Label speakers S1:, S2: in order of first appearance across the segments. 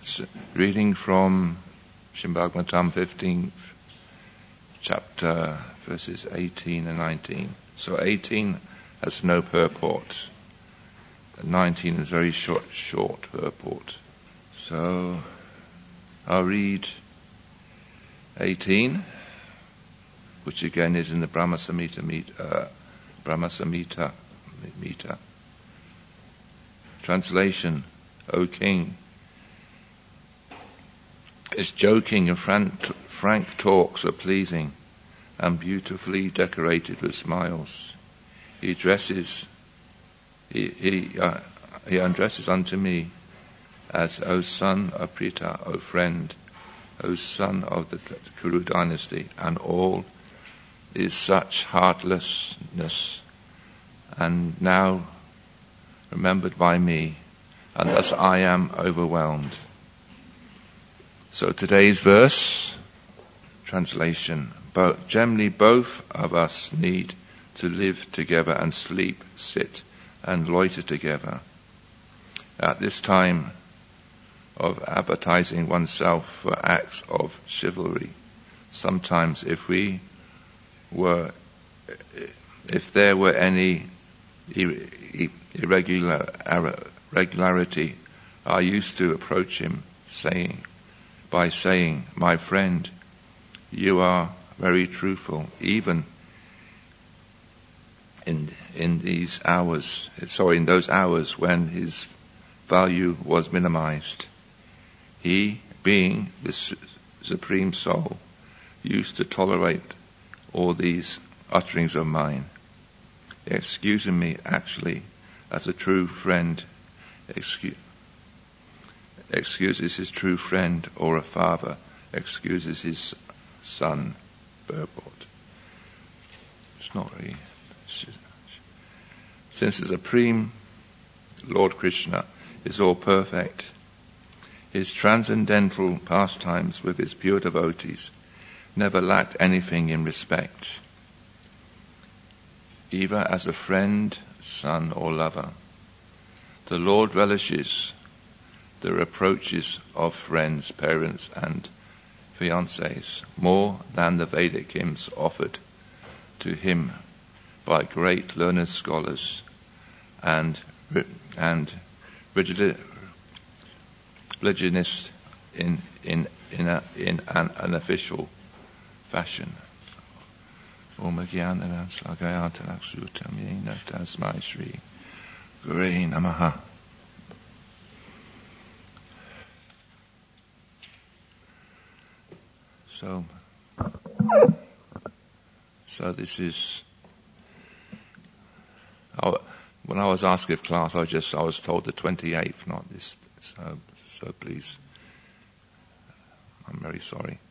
S1: Reading from Srimad Bhagavatam 15th chapter, verses 18 and 19. So 18 has no purport. 19 is very short purport. So I'll read 18, which again is in the Brahma Samhita meter. Translation: O King, his joking and frank talks are pleasing and beautifully decorated with smiles. He undresses unto me as, O son of Pritha, O friend, O son of the Kuru dynasty, and all is such heartlessness, and now remembered by me, and thus I am overwhelmed. So today's verse, translation: generally both of us need to live together and sleep, sit and loiter together. At this time of advertising oneself for acts of chivalry, sometimes if there were any irregularity, I used to approach him by saying, my friend, you are very truthful, even in those hours when his value was minimized. He, being the Supreme Soul, used to tolerate all these utterings of mine, excusing me actually as a true friend excuses his true friend, or a father excuses his son. Purport. It's not really. Since the Supreme Lord Krishna is all perfect, his transcendental pastimes with his pure devotees never lacked anything in respect, either as a friend, son, or lover. The Lord relishes the reproaches of friends, parents, and fiancés more than the Vedic hymns offered to him by great learned scholars and religionists in an unofficial fashion. Om Jnana Slagayata Sutam Yena Tasmai Shri Gurei Namaha. So this is. When I was asked if class, I was told the 28th, not this. So please, I'm very sorry.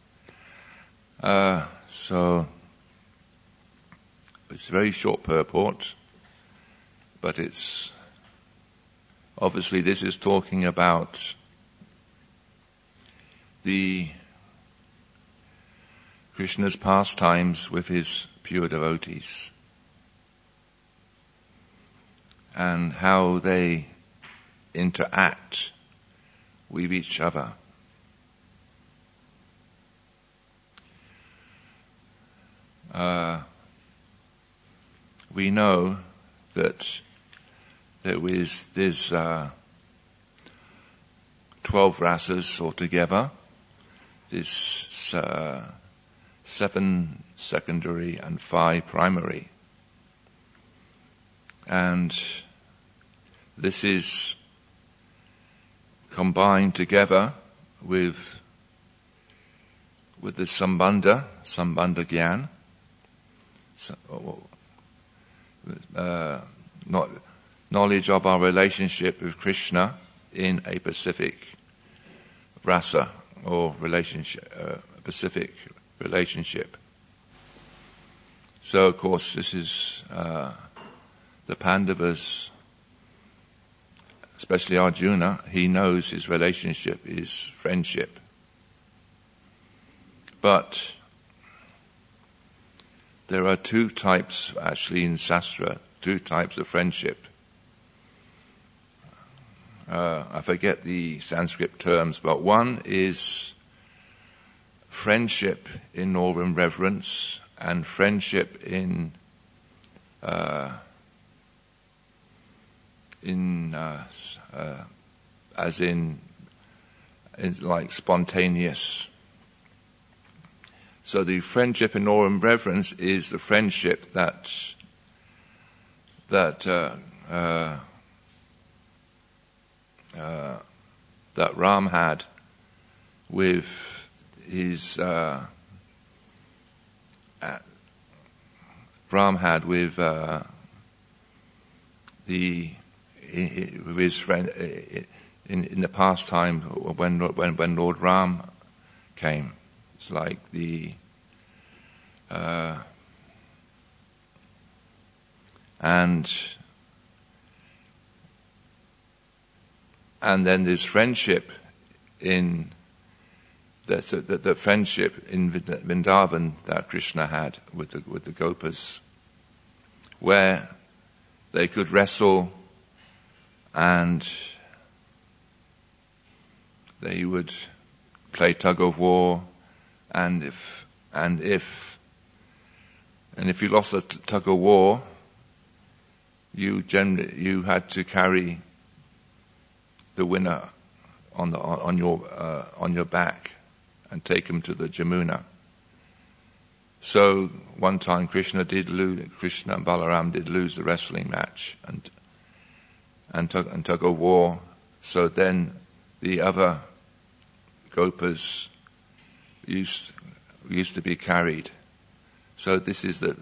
S1: So it's a very short purport, but it's obviously this is talking about the Krishna's pastimes with his pure devotees and how they interact with each other. We know that there's 12 rasas altogether. There's 7 secondary and 5 primary. And this is combined together with the Sambandha Gyan, knowledge of our relationship with Krishna in a specific rasa or specific relationship. So, of course, this is the Pandavas, especially Arjuna. He knows his relationship is friendship. But there are 2 types, actually, in Shastra, 2 types of friendship. I forget the Sanskrit terms, but one is friendship in awe and reverence, and friendship in as in like spontaneous. So the friendship in awe and reverence is the friendship that Ram had with his with his friend in the past time when Lord Ram came. It's like the and then there's friendship in the friendship in Vrindavan that Krishna had with the Gopas, where they could wrestle and they would play tug of war, and if you lost a tug of war, you had to carry the winner on your back and take him to the Jamuna. So one time Krishna and Balaram did lose the wrestling match and tug of war. So then the other Gopas used to be carried. So this is the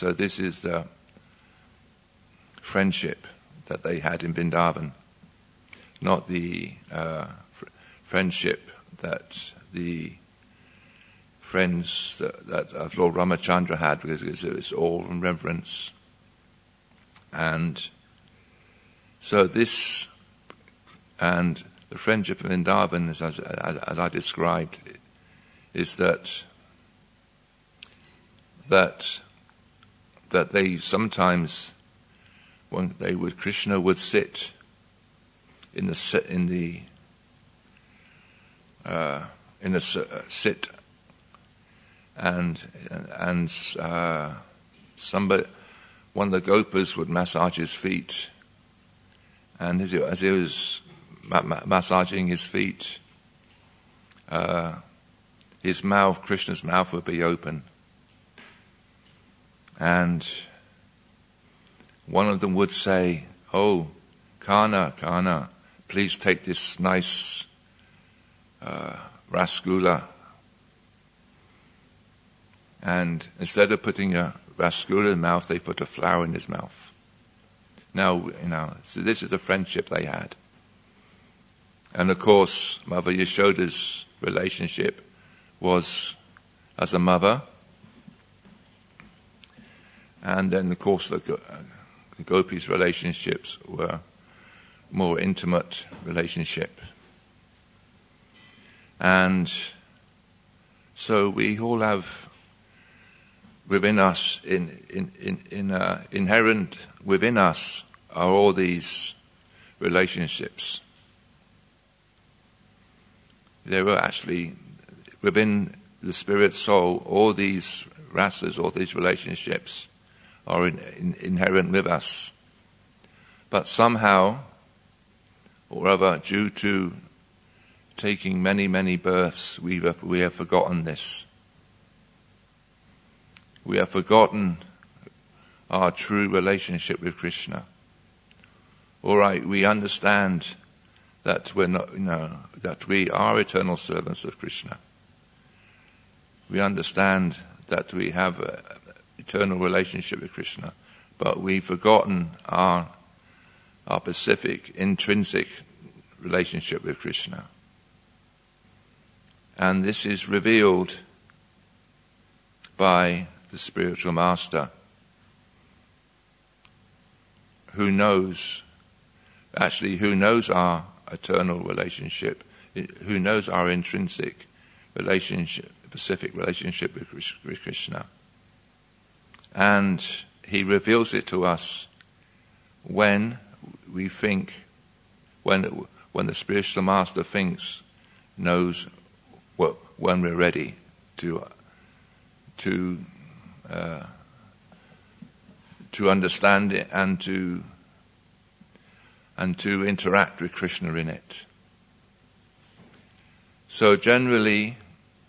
S1: friendship that they had in Vrindavan, not the friendship that the friends that Lord Ramachandra had, because it's all in reverence. And so this, and the friendship of Vrindavan, as I described, is that they sometimes, when Krishna would sit in the sit, and one of the Gopas would massage his feet, and as he was massaging his feet, his mouth, Krishna's mouth, would be open, and one of them would say, "Oh, Kana, please take this nice rasgulla." And instead of putting a rasgulla in his mouth, they put a flower in his mouth. Now, so this is the friendship they had. And of course, Mother Yashoda's relationship was as a mother. And then, of course, the Gopis' relationships were more intimate relationship. And so we all have within us, inherent within us, are all these relationships. There are actually within the spirit soul, all these rasas, all these relationships are inherent with us. But somehow or other, due to taking many, many births, we have forgotten this. We have forgotten our true relationship with Krishna. All right, we understand that we're not, that we are eternal servants of Krishna. We understand that we have an eternal relationship with Krishna, but we've forgotten our specific, intrinsic relationship with Krishna. And this is revealed by the spiritual master, who knows our eternal relationship, who knows our intrinsic relationship, specific relationship with Krishna. And he reveals it to us when we think when the spiritual master knows when we're ready to understand it and to interact with Krishna in it. So generally,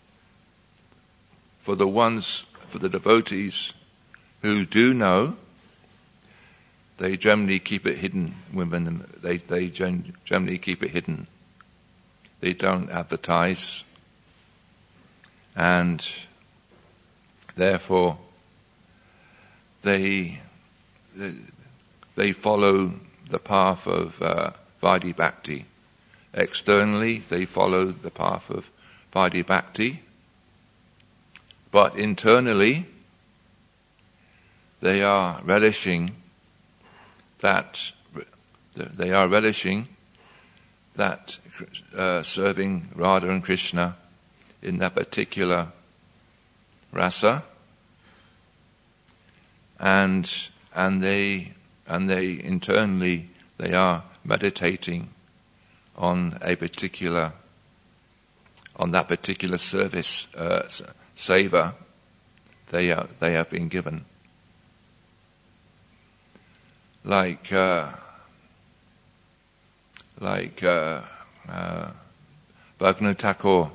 S1: for the devotees who do know, they generally keep it hidden within them. They generally keep it hidden. They don't advertise, and therefore they follow the path of Vaidhi Bhakti. Externally, they follow the path of Vaidhi Bhakti, but internally, they are relishing that serving Radha and Krishna in that particular rasa, and they internally they are meditating on that particular service seva they have been given. Like Bhagavata Thakur,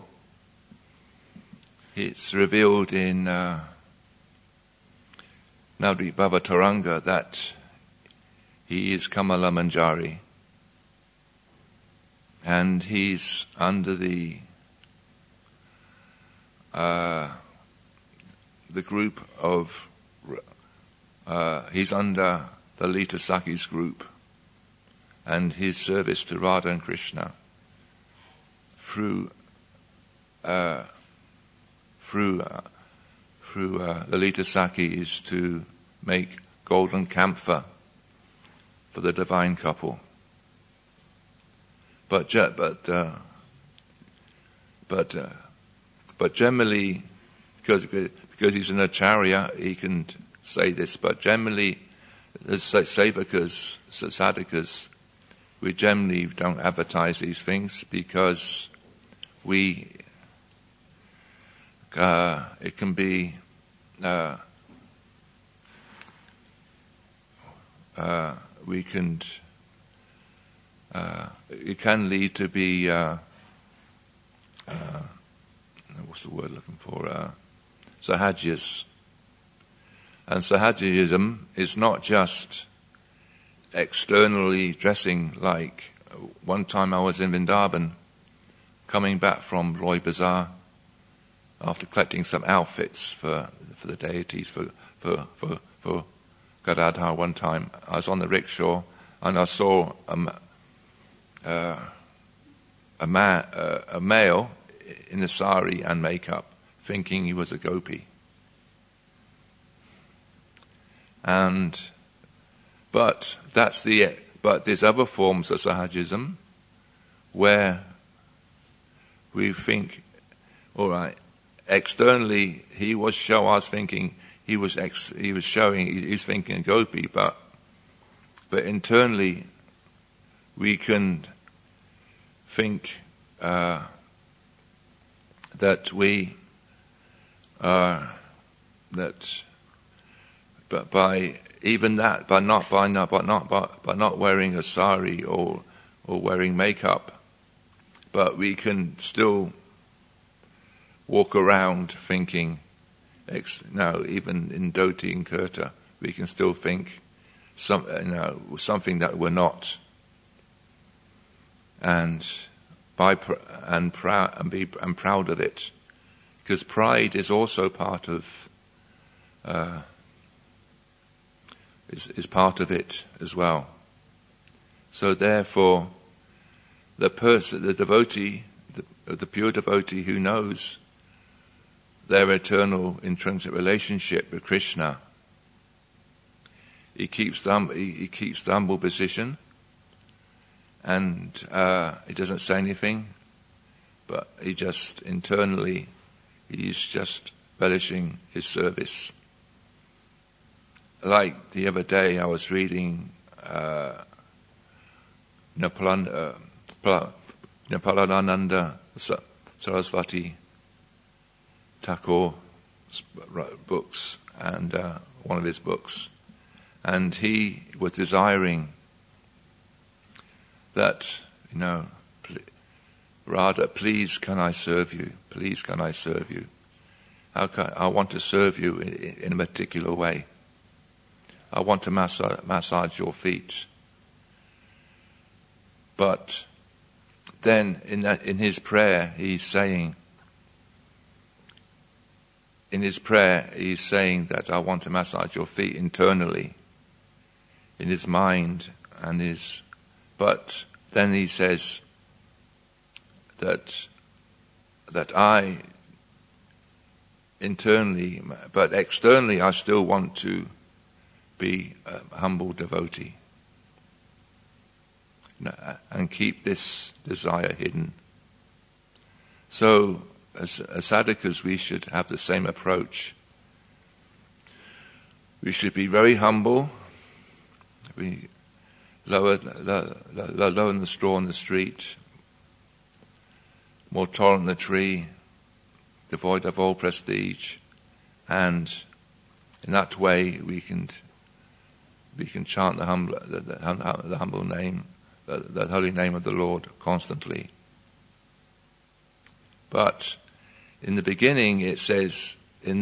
S1: it's revealed in Navadvip Bhavataranga that he is Kamala Manjari, and he's under the group of he's under the Lita Sakhi's group, and his service to Radha and Krishna through the Lita Sakhi is to make golden camphor for the divine couple. But generally, because he's an acharya, he can say this. But generally, as sevakas, sadhakas, we generally don't advertise these things because it can be it can lead to be what's the word looking for? Sahajas. And Sahajism is not just externally dressing. Like one time I was in Vrindavan, coming back from Roy Bazaar after collecting some outfits for the deities for Gadadhar. One time I was on the rickshaw and I saw a male in a sari and makeup, thinking he was a gopi. But there's other forms of Sahajism where we think, all right, externally he was thinking he's thinking gopi, but internally we can think that we but by not wearing a sari or wearing makeup, but we can still walk around thinking. Even in Dhoti and kurta, we can still think something that we're not, and proud of it, because pride is also part of is part of it as well. So therefore, the devotee, the pure devotee who knows their eternal intrinsic relationship with Krishna, he keeps the humble position, and he doesn't say anything, but he just internally he's just relishing his service. Like the other day, I was reading Napalananda Sarasvati Thakur books, and one of his books. And he was desiring that, Radha, please can I serve you? Please can I serve you? I want to serve you in a particular way. I want to massage your feet. But then in his prayer he's saying that I want to massage your feet internally, in his mind but then he says that I internally, but externally I still want to be a humble devotee and keep this desire hidden. So as sadhakas we should have the same approach. We should be very humble. We lower than the straw on the street, more tall than the tree, devoid of all prestige, and in that way we can chant the humble name, the holy name of the Lord constantly. But in the beginning it says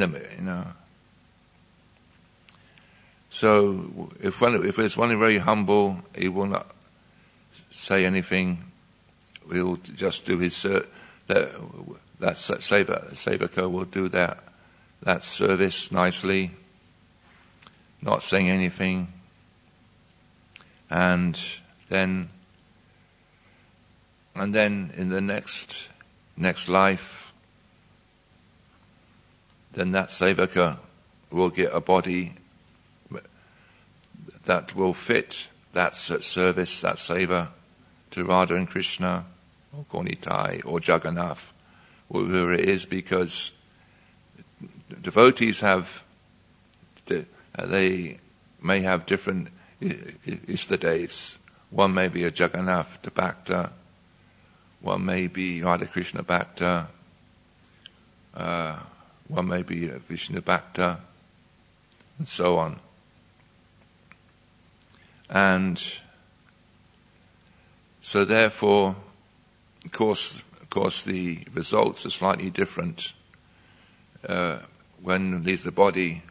S1: so if there's one very humble, he will not say anything. He'll just do his that sevaka will do that service nicely, not saying anything, and then in the next life, then that sevaka will get a body that will fit that service, that seva, to Radha and Krishna, or Gaunitai, or Jagannath, or whoever it is, because devotees they may have different Istadevs. One may be a Jagannath to Bhakta, one may be Radha Krishna Bhakta, one may be a Vishnu Bhakta, and so on. And so therefore, of course the results are slightly different when one leaves the body.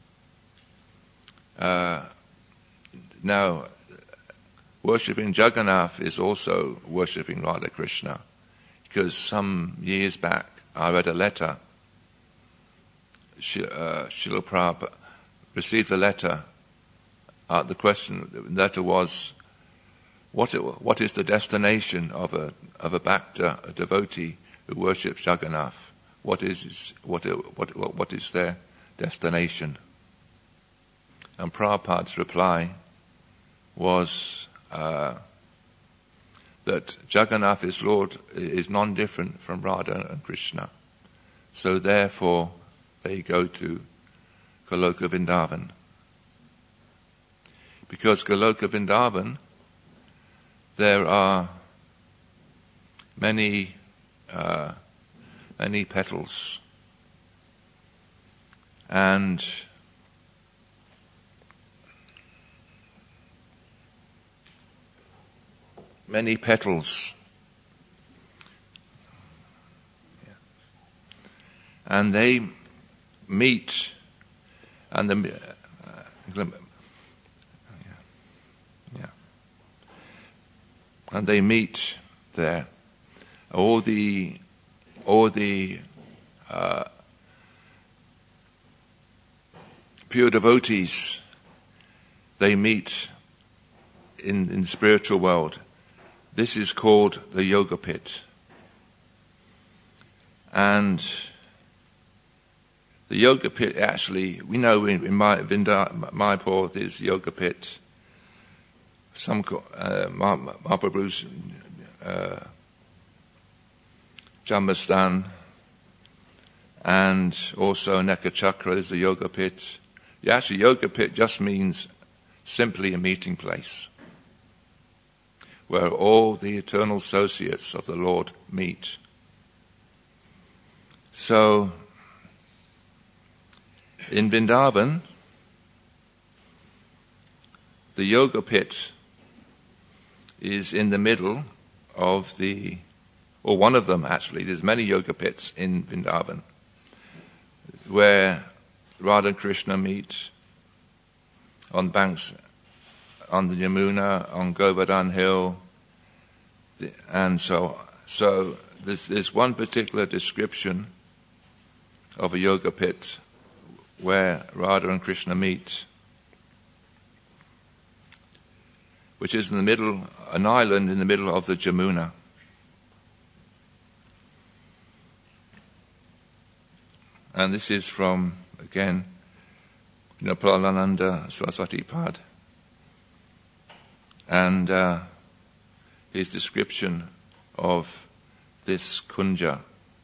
S1: Now, worshipping Jagannath is also worshipping Radha Krishna, because some years back I read a letter. Srila Prabhupada received a letter. The letter was, what is the destination of a bhakta, a devotee who worships Jagannath? What is their destination? And Prabhupada's reply was that Jagannath is non-different from Radha and Krishna. So therefore they go to Goloka Vrindavan. Because Goloka Vrindavan, there are many petals, and many petals, and they meet, and and they meet there. All the pure devotees, they meet in the spiritual world. This is called the Yoga Pit. And the Yoga Pit, actually, we know in Mayapur there's Yoga Pit. Some Mahaprabhu's Jambastan, and also Nekachakra is a Yoga Pit. Actually, Yoga Pit just means simply a meeting place. where all the eternal associates of the Lord meet. So, in Vrindavan, the yoga pit is in the middle of or one of them actually, there's many yoga pits in Vrindavan, where Radha and Krishna meet on banks, on the Yamuna, on Govardhan Hill, and so there's one particular description of a yoga pit where Radha and Krishna meet, which is in the middle, an island in the middle of the Jamuna. And this is from, again, Pralananda Saraswati Pad. And his description of this kunja.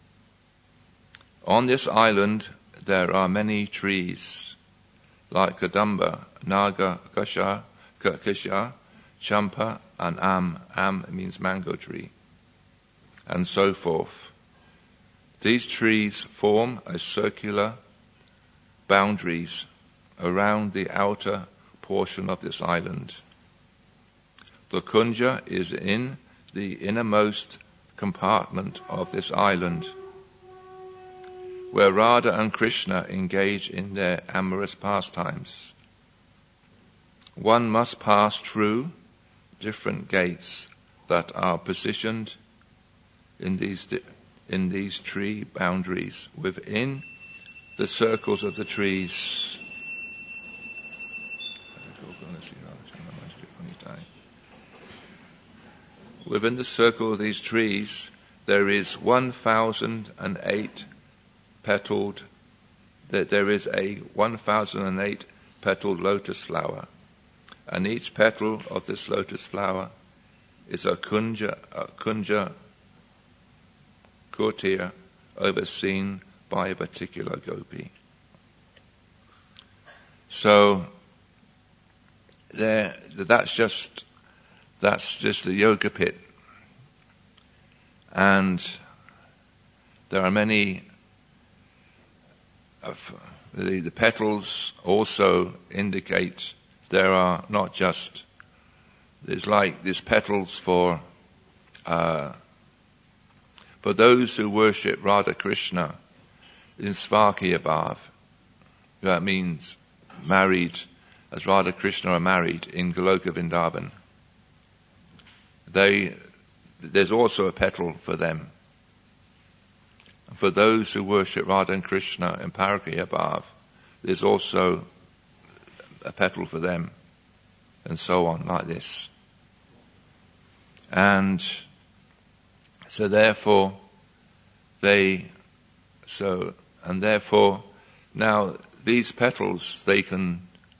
S1: On this island there are many trees, like Kadamba, Naga, Kasha, Champa, and Am. Am means mango tree, and so forth. These trees form a circular boundaries around the outer portion of this island. The kunja is in the innermost compartment of this island, where Radha and Krishna engage in their amorous pastimes. One must pass through different gates that are positioned in these tree boundaries within the circles of the trees. Within the circle of these trees there is 1,008 petaled. There is a 1,008 petaled lotus flower, and each petal of this lotus flower is a kunja courtier overseen by a particular gopi. So that's just the yoga pit, and there are many. The petals also indicate there are not just, there's petals for those who worship Radha Krishna in Svaki Abhav. That means married, as Radha Krishna are married in Goloka Vrindavan. There's also a petal for them. For those who worship Radha and Krishna in Parakya Bhav, there's also a petal for them, and so on, like this. And so therefore, now these petals, they can,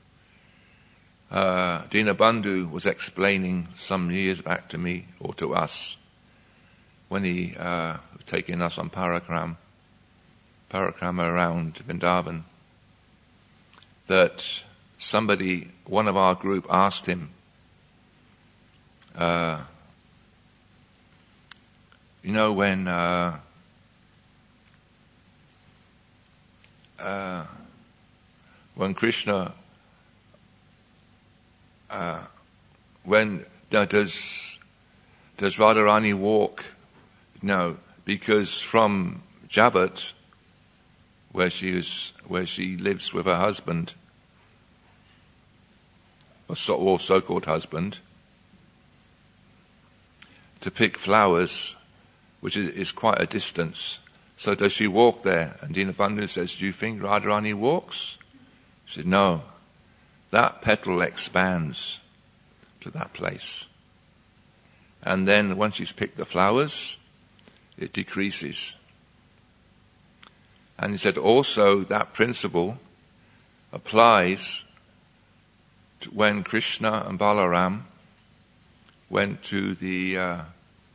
S1: Dinabandhu was explaining some years back to me, or to us, when he was taking us on parikrama around Vrindavan, that one of our group asked him, when Krishna, does Radharani walk? No, because from Javat, where she lives with her husband, or so-called husband, to pick flowers, which is quite a distance. So does she walk there? And Dinabandhu says, do you think Radharani walks? She said, no. That petal expands to that place. And then once she's picked the flowers, it decreases. And he said also that principle applies to when Krishna and Balaram went to the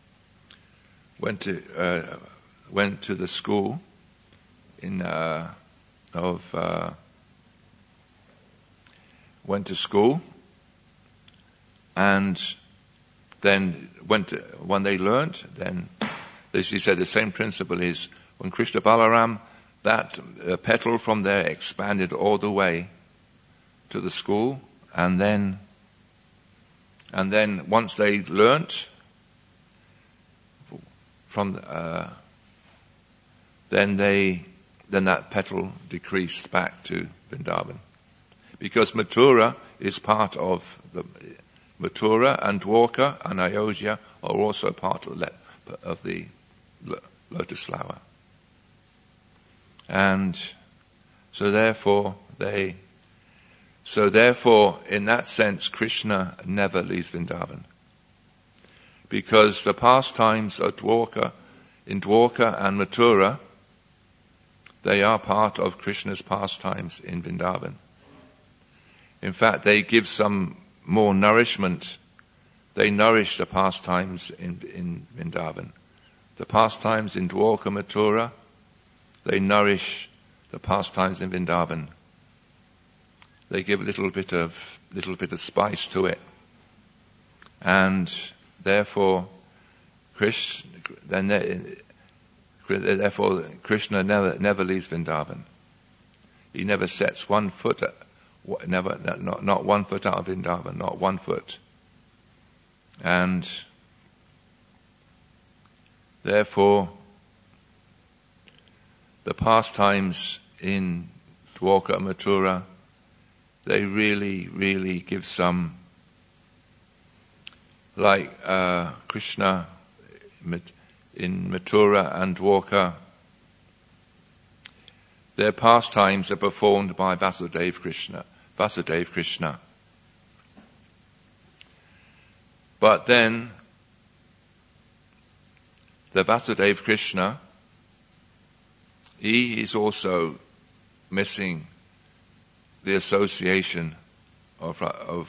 S1: school went to school, and then when they learnt, then he said the same principle is when Krishna Balaram, that petal from there expanded all the way to the school, and then once they learnt from then that petal decreased back to Vrindavan, because Mathura is part of Mathura, and Dwarka and Ayodhya are also part of the lotus flower. And so therefore, in that sense, Krishna never leaves Vrindavan, because the pastimes of Dwarka and Mathura, they are part of Krishna's pastimes in Vrindavan. In fact, they give some more nourishment. They nourish the pastimes in Vrindavan. The pastimes in Dwarka, Mathura, they nourish the pastimes in Vrindavan. They give a little bit of spice to it, and therefore Krishna never leaves Vrindavan. He never sets one foot, not 1 foot out of Vrindavan, not 1 foot. And therefore, the pastimes in Dwarka and Mathura, they really, really give some, like Krishna in Mathura and Dwarka, their pastimes are performed by Vasudeva Krishna. But then, the Vasudeva Krishna, he is also missing the association of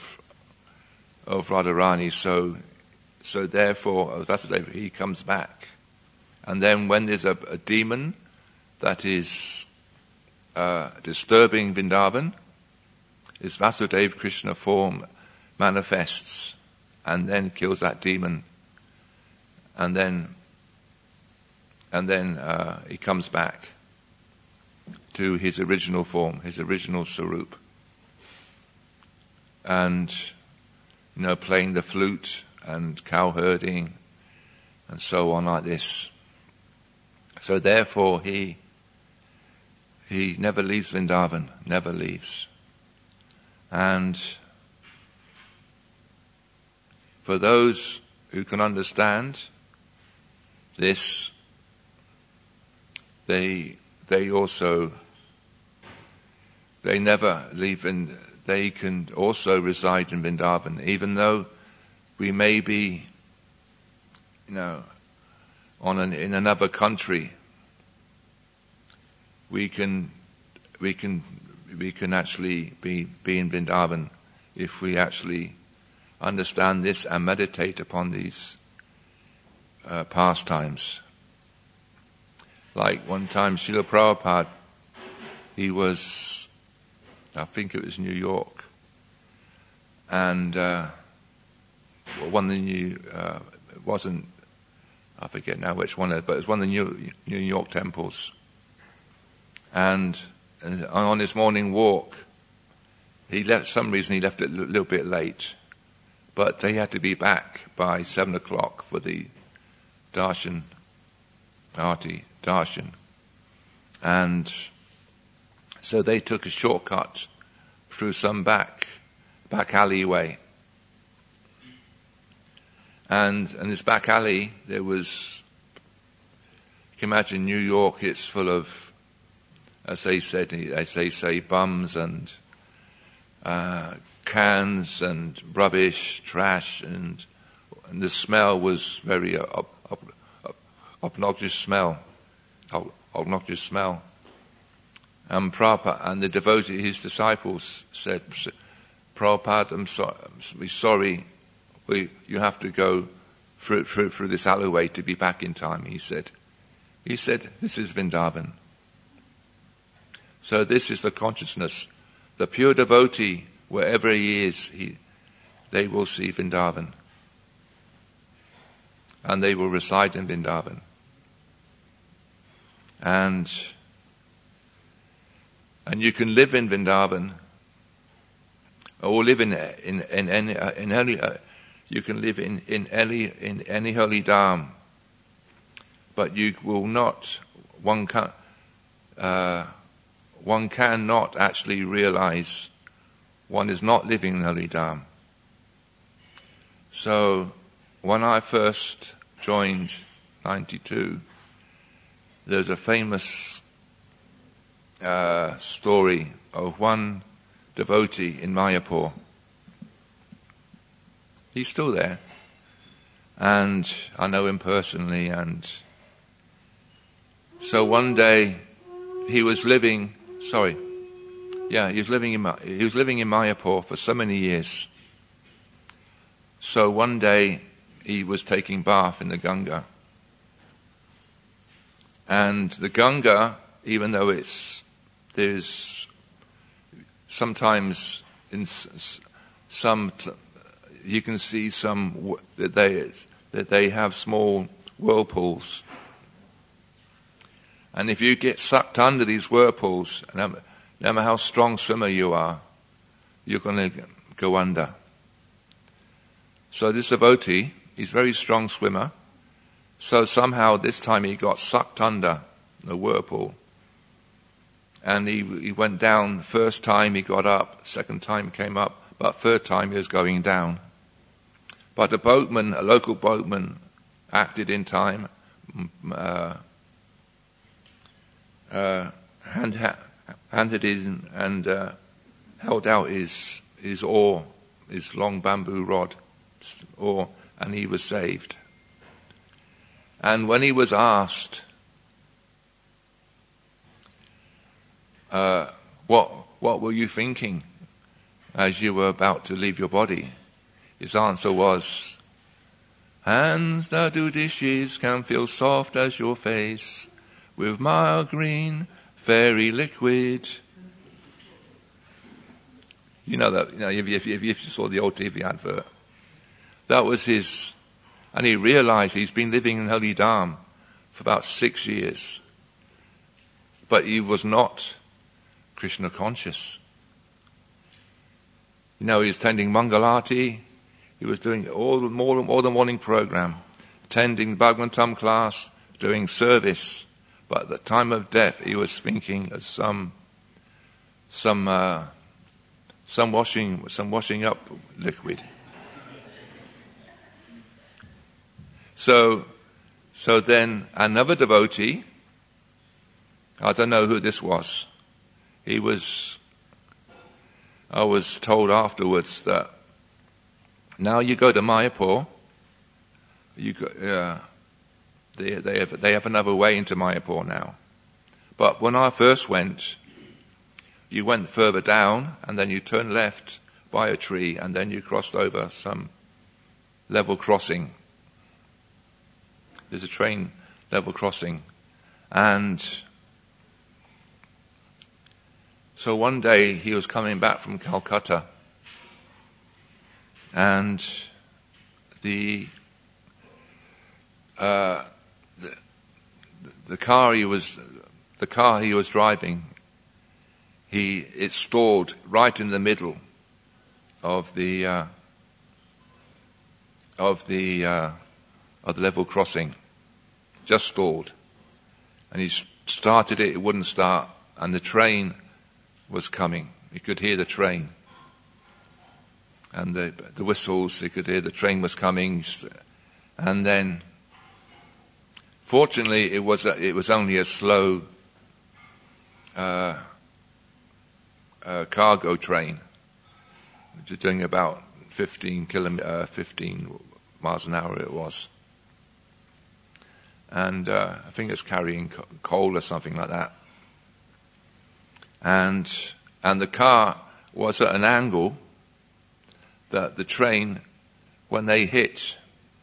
S1: Radharani. So therefore, Vasudeva, he comes back. And then when there's a demon that is disturbing Vrindavan, his Vasudeva Krishna form manifests and then kills that demon. And then he comes back to his original form, his original Sarup. And, playing the flute and cow herding and so on like this. So therefore he never leaves Vrindavan, never leaves. And for those who can understand this, they never leave, and they can also reside in Vrindavan, even though we may be, in another country. We can actually be in Vrindavan if we actually understand this and meditate upon these pastimes. Like one time, Srila Prabhupada, he was, I think it was New York, and one of the it wasn't, I forget now which one, but it was one of the New York temples. And on his morning walk, he left it a little bit late, but they had to be back by 7 o'clock for the darshan party, darshan. And so they took a shortcut through some back alleyway. And in this back alley, there was, you can imagine New York, it's full of, as they say, bums and cans and rubbish, trash, and the smell was very obnoxious smell. And Prabhupada and the devotee, his disciples, said, Prabhupada, we're sorry, you have to go through this alleyway to be back in time, he said. He said, this is Vrindavan. So this is the consciousness. The pure devotee, wherever he is, they will see Vrindavan. and they will reside in Vrindavan. And you can live in Vrindavan, or live in any. You can live in any holy dham, but you will not. One cannot actually realize one is not living in holy dham. So, when I first joined 92, there's a famous story of one devotee in Mayapur. He's still there, and I know him personally. And so one day he was living in Mayapur for so many years. So one day he was taking bath in the Ganga, and the Ganga, even though there's sometimes in some you can see some that they have small whirlpools, and if you get sucked under these whirlpools, no matter how strong swimmer you are, you're going to go under. So this devotee, he's a very strong swimmer, so somehow this time he got sucked under the whirlpool, and he went down. The first time he got up, second time he came up, but third time he was going down. But a local boatman, acted in time, handed in and held out his oar, his long bamboo rod, and he was saved. And when he was asked, what were you thinking as you were about to leave your body? His answer was, hands that do dishes can feel soft as your face, with mild green fairy liquid. You know that, if you saw the old TV advert. That was his, and he realized he's been living in Holy Dham for about 6 years. But he was not Krishna conscious. He was attending Mangalarti. He was doing all the morning program, attending the Bhagavatam class, doing service. But at the time of death, he was thinking of some washing up liquid. So then another devotee, I don't know who this was. I was told afterwards that now you go to Mayapur, they have another way into Mayapur now. But when I first went, you went further down and then you turned left by a tree and then you crossed over some level crossing. There's a train level crossing. And so one day he was coming back from Calcutta, and the car he was driving, it stalled right in the middle of the level crossing, just stalled, and he started it wouldn't start, and the train was coming. He could hear the train. And the whistles, he could hear the train was coming. And then, fortunately, it was only a slow cargo train, which is doing about 15 miles an hour it was. And I think it's carrying coal or something like that. And the car was at an angle that the train, when they hit,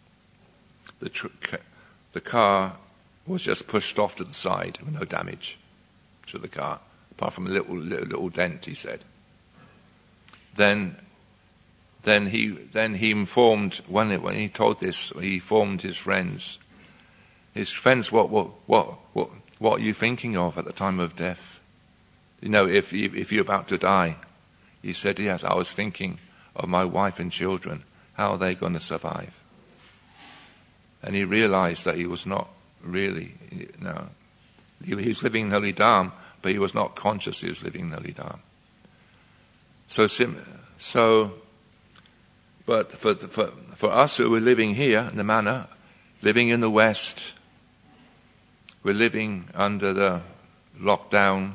S1: the car was just pushed off to the side with no damage to the car, apart from a little dent, he said. Then then he informed, when he told this, he informed his friends. His friends, what are you thinking of at the time of death? If you're about to die. He said, yes, I was thinking of my wife and children. How are they going to survive? And he realized that he was not really, he was living in Holy Dham, but he was not conscious he was living in Holy Dham. But for us who are living here in the manor, living in the West, we're living under the lockdown.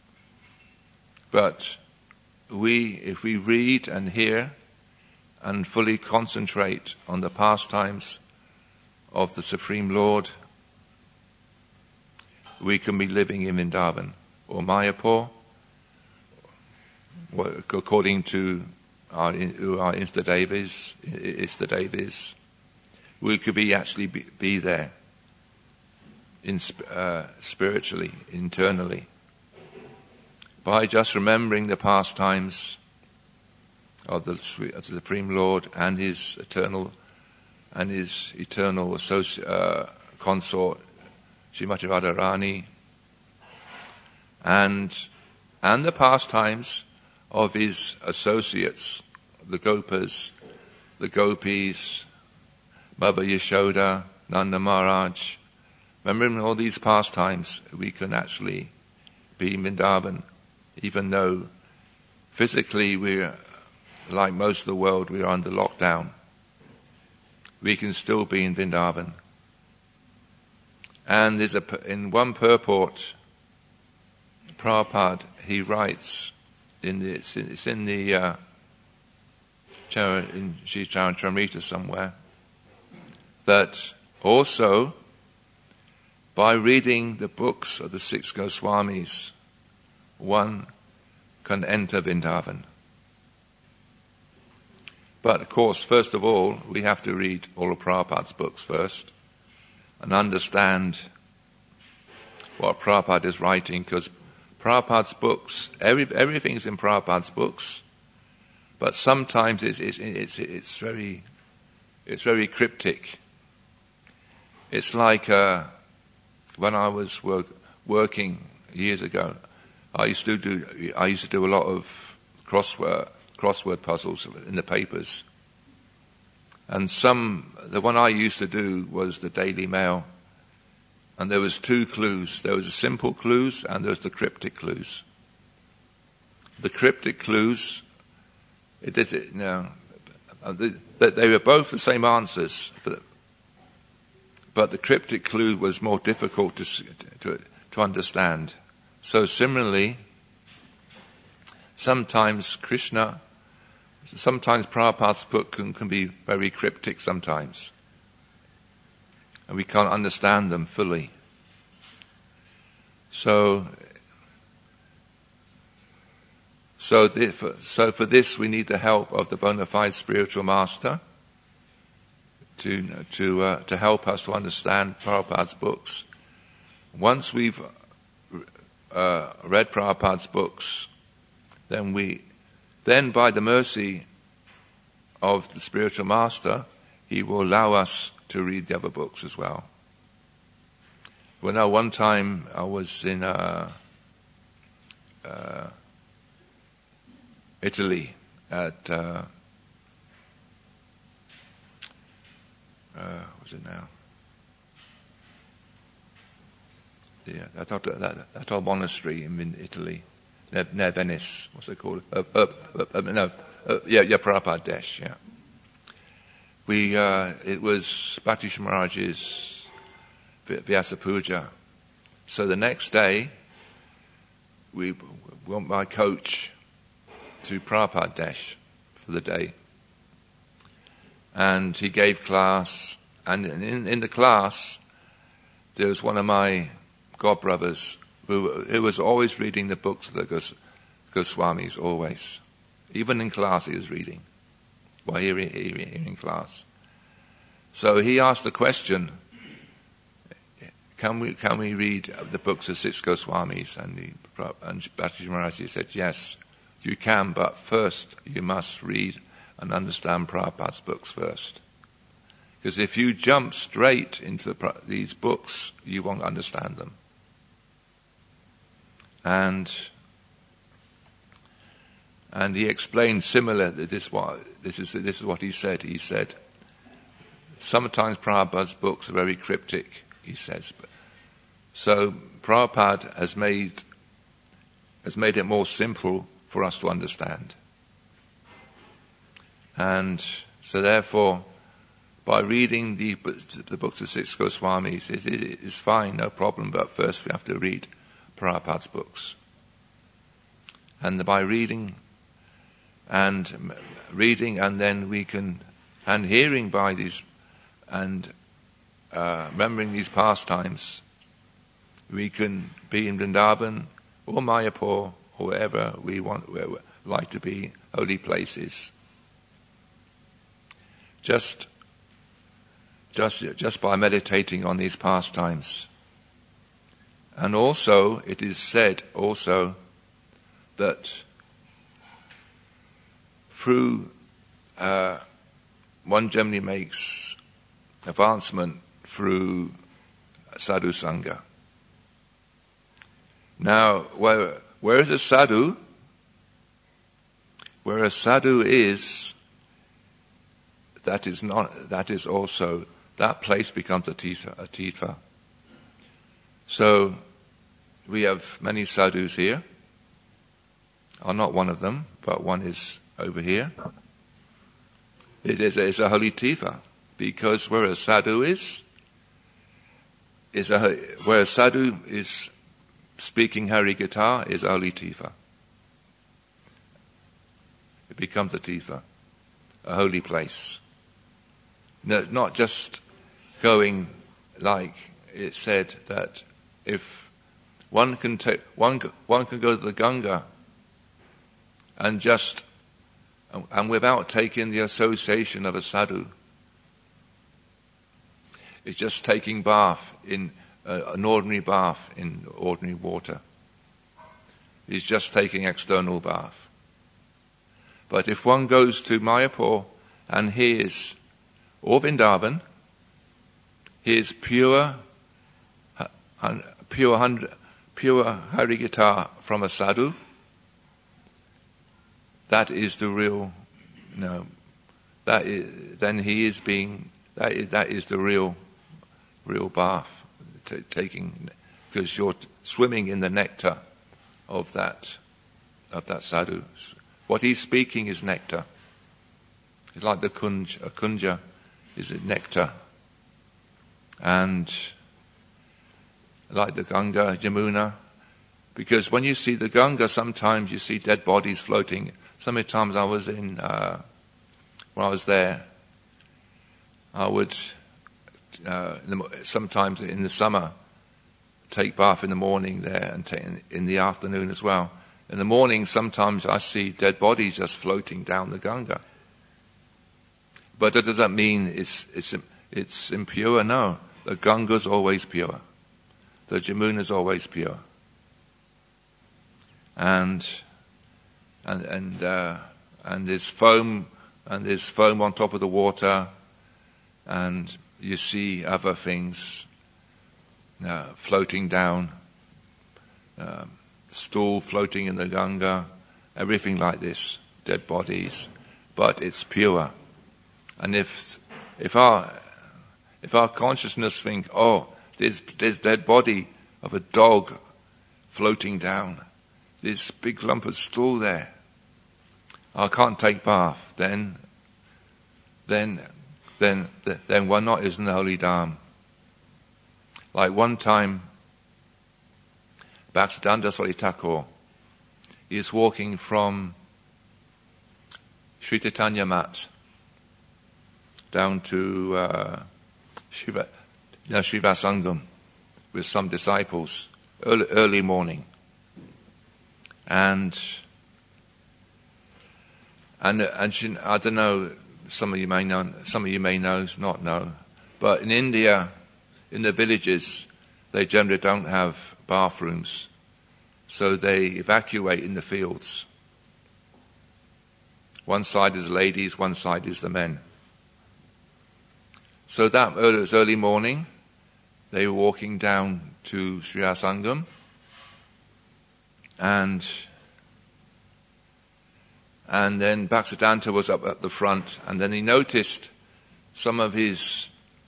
S1: But if we read and hear and fully concentrate on the pastimes of the Supreme Lord, we can be living in Vrindavan or Mayapur, according to our Istadevis. We could be there spiritually, internally, by just remembering the pastimes of the Supreme Lord and his eternal consort Srimati Radharani, and the pastimes of his associates, the Gopas, the Gopis, Mother Yashoda, Nanda Maharaj. Remembering all these pastimes, we can actually be in Vrindavan, even though physically we're, like most of the world, we are under lockdown. We can still be in Vrindavan. And in one purport, Prabhupada, he writes, it's in the Sri Charanamrita somewhere, that also by reading the books of the 6 Goswamis, one can enter Vrindavan. But of course, first of all, we have to read all of Prabhupada's books first and understand what Prabhupada is writing, because Prabhupada's books, everything's in Prabhupada's books, but sometimes it's very cryptic. It's like when I was working years ago, I used to do a lot of crossword puzzles in the papers, and the one I used to do was the Daily Mail, and there was 2 clues. There was the simple clues and there was the cryptic clues. The cryptic clues, they were both the same answers, but the cryptic clue was more difficult to understand. So similarly, sometimes Prabhupada's book can be very cryptic sometimes, and we can't understand them fully. So for this we need the help of the bona fide spiritual master to help us to understand Prabhupada's books. Once we've read Prabhupada's books, then by the mercy of the spiritual master, he will allow us to read the other books as well. Well, now one time I was in Italy at what's it now? That old monastery in Italy, near Venice. What's it called? Prabhupada Desh. Yeah. It was Bhakti Maharaj's Vyasa Puja. So the next day, we went by coach to Prabhupada Desh for the day. And he gave class, and in the class, there was one of my godbrothers who was always reading the books of the Goswamis, always. Even in class he was reading, while hearing class. So he asked the question, can we read the books of 6 Goswamis? And Bhakti Maharaj said, yes, you can, but first you must read and understand Prabhupada's books first. Because if you jump straight into these books, you won't understand them. And he explained similarly. This is what he said. He said, sometimes Prabhupada's books are very cryptic, he says. So Prabhupada has made it more simple for us to understand. And so therefore, by reading the books of Six Goswamis is fine, no problem, but first we have to read Prabhupada's books. And by reading and then we can, and hearing by these, and remembering these pastimes, we can be in Vrindavan or Mayapur or wherever we like to be, holy places. Just by meditating on these pastimes. And also, it is said also that through one generally makes advancement through sadhu sangha. Now, where is a sadhu? Where a sadhu is, that place becomes a tirtha. So, we have many sadhus here. I'm not one of them, but one is over here. It's a holy tirtha, because where a sadhu is where a sadhu is speaking Harikatha is a holy tirtha. It becomes a tirtha, a holy place. No, not just going like it said that if one can go to the Ganga and without taking the association of a sadhu, it's just taking bath in an ordinary bath in ordinary water. He's just taking external bath. But if one goes to Mayapur and hears, or Vrindavan, hears pure Harikatha from a sadhu, that is the real, that is the real bath, taking, because you're swimming in the nectar of that sadhu. What he's speaking is nectar. It's like the kunja. A kunja is a nectar. And like the Ganga, Yamuna, because when you see the Ganga, sometimes you see dead bodies floating. So many times I was when I was there, I would sometimes in the summer take bath in the morning there and take in the afternoon as well. In the morning, sometimes I see dead bodies just floating down the Ganga. But that doesn't mean it's impure. No, the Ganga's always pure. The Jamuna's always pure. And there's foam on top of the water, and you see other things floating down, stool floating in the Ganga, everything like this, dead bodies, but it's pure. And if our consciousness think, there's dead body of a dog floating down, this big lump of stool there, I can't take bath, then one not isn't the holy dham. Like one time, Bhaktivedanta Swami Thakur, he is walking from Sri Chaitanya Mat down to Srivasangam with some disciples early morning, and I don't know. Some of you may know, not know. But in India, in the villages, they generally don't have bathrooms, so they evacuate in the fields. One side is the ladies, one side is the men. So that it was early morning. They were walking down to Sri Asangam, and then Bhaktisiddhanta was up at the front, and then he noticed some of his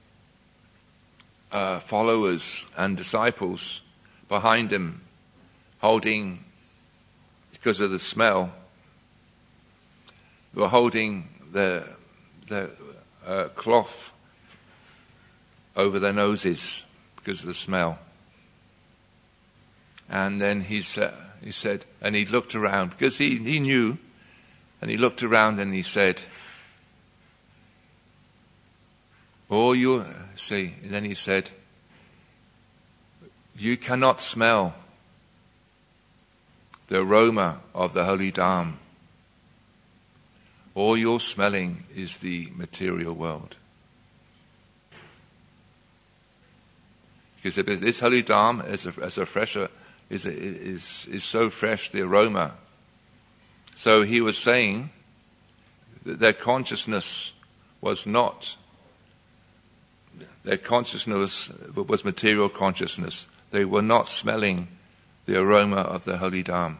S1: followers and disciples behind him holding, because of the smell, they were holding the cloth over their noses because of the smell. And then he said, and he looked around, because he knew, and he looked around and he said, and then he said, you cannot smell the aroma of the Holy Dham. All you're smelling is the material world. Because this Holy Dham is so fresh, the aroma. So he was saying that their consciousness was material consciousness. They were not smelling the aroma of the Holy Dham.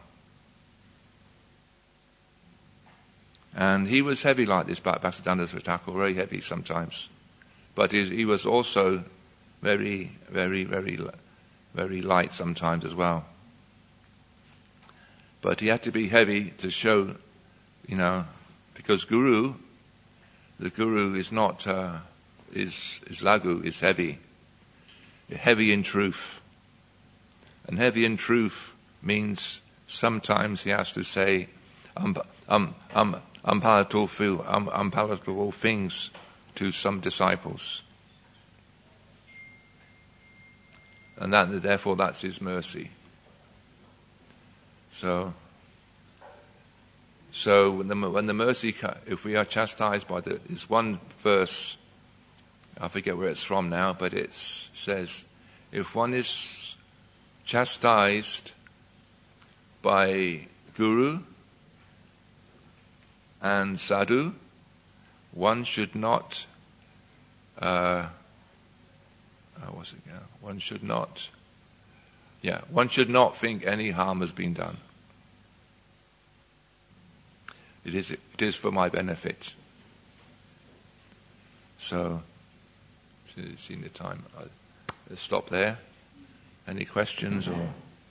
S1: And he was heavy like this, Bhaktisiddhanta Thakur, very heavy sometimes. But he was also very, very, very, very light sometimes as well. But he had to be heavy to show, because the Guru is not, is Lagu, is heavy. Heavy in truth. And heavy in truth means sometimes he has to say, unpalatable things to some disciples. And therefore that's his mercy. So when the mercy, if we are chastised by there's one verse, I forget where it's from now, but it says, if one is chastised by Guru and Sadhu, one should not, one should not think any harm has been done. It is for my benefit. So, seeing the time, I'll stop there. Any questions or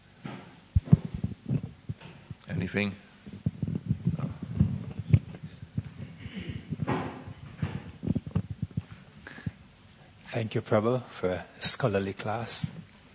S1: anything? No.
S2: Thank you, Prabhu, for a scholarly class.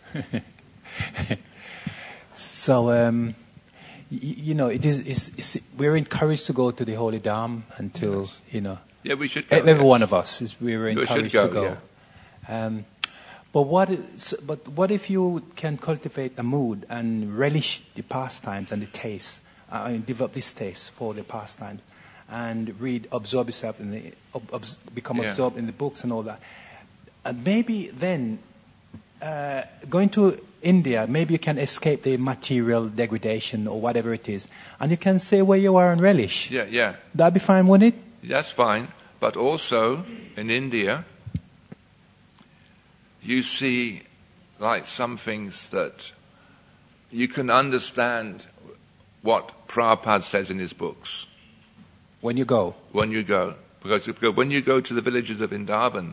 S2: So, it is we're encouraged to go to the Holy Dham until,
S1: yes. Yeah, we should go.
S2: Every one of us we're encouraged to go.
S1: Yeah.
S2: But what if you can cultivate a mood and relish the pastimes and the taste, develop this taste for the pastimes, and absorb yourself become absorbed in the books and all that, and maybe then going to India, maybe you can escape the material degradation or whatever it is, and you can say where you are and relish.
S1: Yeah.
S2: That'd be fine, wouldn't it?
S1: That's fine. But also in India, you see, like some things that you can understand what Prabhupada says in his books.
S2: When you go.
S1: Because when you go to the villages of Vrindavan,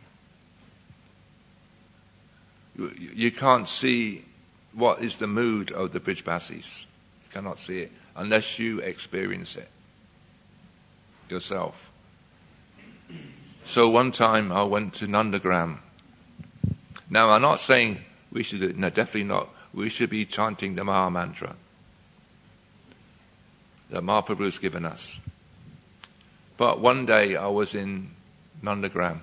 S1: you can't see what is the mood of the Brijbasis. You cannot see it unless you experience it yourself. So one time I went to Nandagram. Now I'm not saying we should do it. No, definitely not. We should be chanting the Maha Mantra that Mahaprabhu has given us. But one day I was in Nandagram,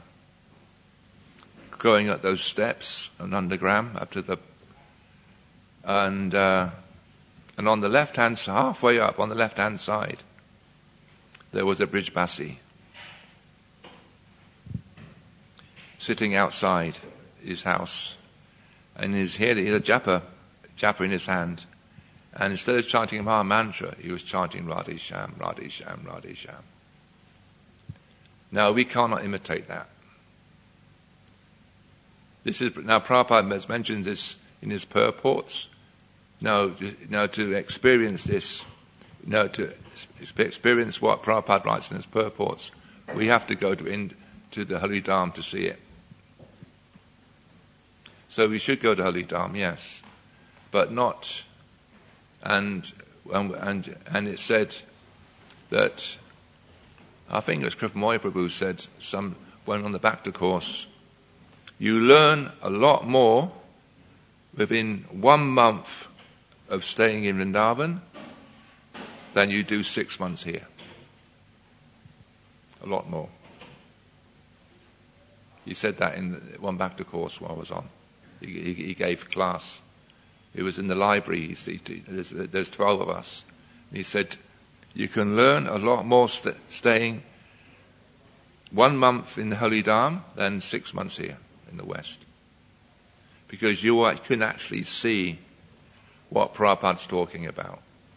S1: going up those steps of Nandagram up to and on the left hand side, halfway up on the left hand side, there was a Brijbasi sitting outside his house, and he had a japa in his hand, And instead of chanting a Maha Mantra, he was chanting Radhe Shyam, Radhe Shyam, Radhe Shyam. Now, we cannot imitate that. Now, Prabhupada has mentioned this in his purports. Now, to experience this, to experience what Prabhupada writes in his purports, we have to go to the Haridham to see it. So we should go to Haridham, yes, but not. And it said that, I think it was Kripamoy Prabhu said, when on the Bhakta course, you learn a lot more within 1 month of staying in Vrindavan than you do 6 months here. A lot more. He said that in one Bhakta course while I was on. He gave class. It was in the library. There's 12 of us. And he said, you can learn a lot more staying 1 month in the Haridham than 6 months here in the West. Because you can actually see what Prabhupada's talking about.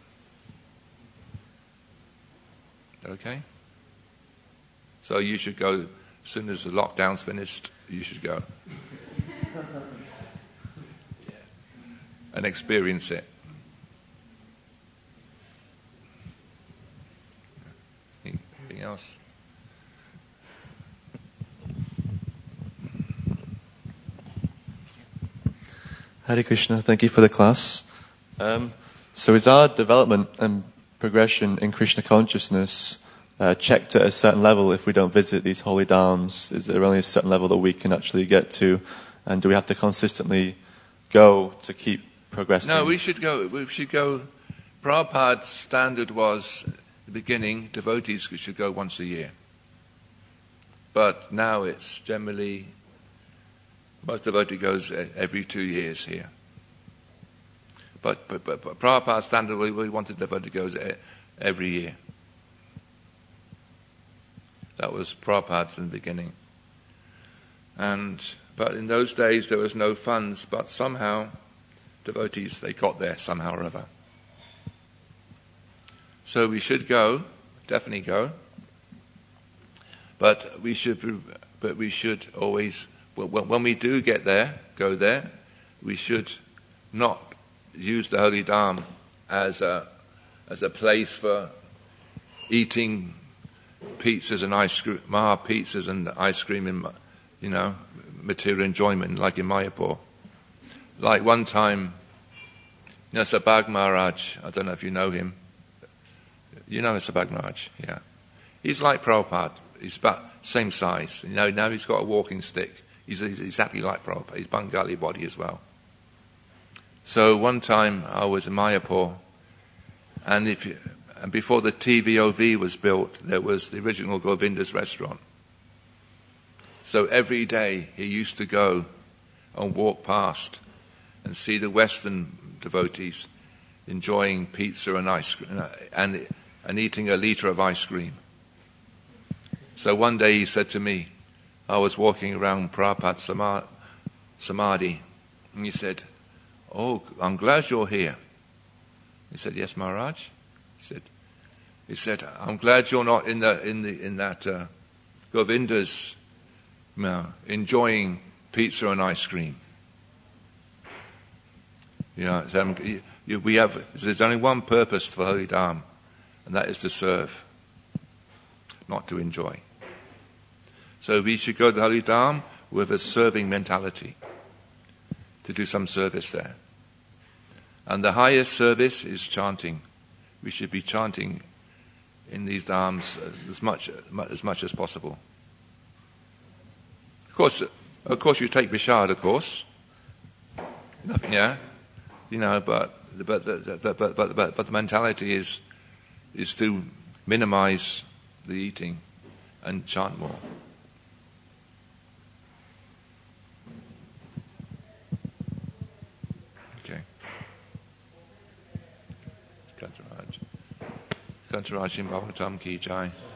S1: Okay? So you should go, as soon as the lockdown's finished, you should go. And experience it. Anything else?
S3: Hare Krishna, thank you for the class. So is our development and progression in Krishna consciousness checked at a certain level if we don't visit these holy dhams? Is there only a certain level that we can actually get to? And do we have to consistently go to keep progressing?
S1: No, we should go. Prabhupada's standard was, at the beginning, devotees should go once a year. But now it's generally, most devotee goes every 2 years here. But Prabhupada's standard, we wanted devotee goes every year. That was Prabhupada's in the beginning. But in those days there was no funds, but somehow devotees, they got there somehow or other. So we should go, definitely go. But we should always, when we do go there, we should not use the Holy Dham as a place for eating pizzas and ice cream, Maha pizzas and ice cream and, material enjoyment like in Mayapur. Like one time, Sabag Maharaj, I don't know if you know him. You know Sabag Maharaj, yeah. He's like Prabhupada. He's about same size. Now he's got a walking stick. He's exactly like Prabhupada. He's Bengali body as well. So one time I was in Mayapur, and before the TVOV was built, there was the original Govinda's restaurant. So every day he used to go and walk past and see the Western devotees enjoying pizza and ice cream and eating a liter of ice cream. So one day he said to me, I was walking around Prabhupada's Samadhi, and he said, "Oh, I'm glad you're here." He said, "Yes, Maharaj." He said, "I'm glad you're not in that Govinda's enjoying pizza and ice cream." There's only one purpose for Holy Dham, and that is to serve, not to enjoy. So we should go to Holy Dham with a serving mentality, to do some service there. And the highest service is chanting. We should be chanting in these dhams as much as possible. Of course, you take Vishad, of course. Nothing, yeah, but the mentality is to minimize the eating and chant more. Okay. Kantaraj in Bhagavatam ki jai.